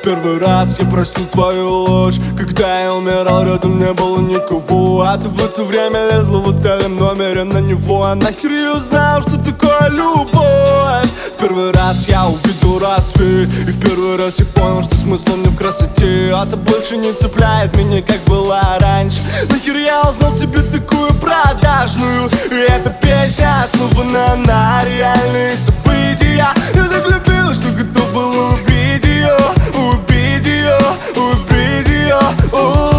первый раз я простил твою ложь. Когда я умирал, рядом не было никого, а ты в это время лезла в отелем номере на него. А нахер я узнал, что такое любовь? В первый раз я увидел рассвет, и в первый раз я понял, что смысл не в красоте. А ты больше не цепляет меня, как была раньше. Нахер я узнал тебе такую продажную? И эта песня основана на реальные события. Я так любил, что готов был убить ее, убить ее, убить ее.